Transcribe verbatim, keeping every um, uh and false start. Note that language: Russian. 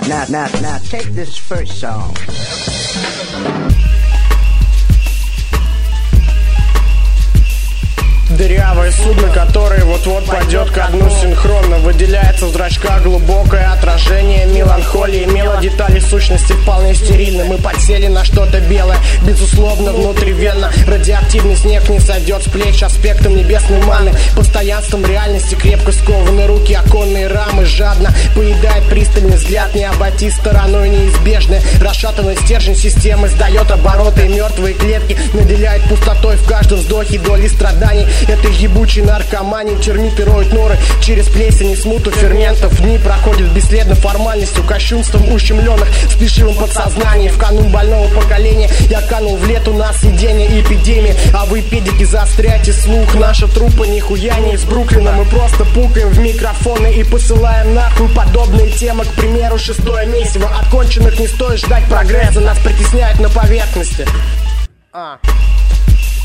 now, now, now, take this first song. Дырявое судно, которое вот-вот пойдет ко дну синхронно. Выделяется в зрачках глубокое отражение меланхолии. Мелодетали сущности вполне стерильны. Мы подсели на что-то белое, безусловно, внутривенно. Радиоактивный снег не сойдет с плеч аспектом небесной маны. Постоянством реальности крепко скованы руки, оконные рамы. Жадно поедает пристальный взгляд, не обойти стороной неизбежное. Расшатанный стержень системы сдает обороты, и мертвые клетки наделяет пустотой в каждом вздохе доли страданий. Этой ебучей наркомании термиты роют норы через плесень и смуту ферментов. Дни проходят бесследно формальностью, кощунством ущемленных в спешивом подсознании. В канун больного поколения я канул в лету на съедение эпидемии. А вы, педики, заостряйте слух. Наша труппа нихуя не из Бруклина. Мы просто пукаем в микрофоны и посылаем нахуй подобные темы. К примеру, шестое месиво. От конченых не стоит ждать прогресса, нас притесняют на поверхности. А.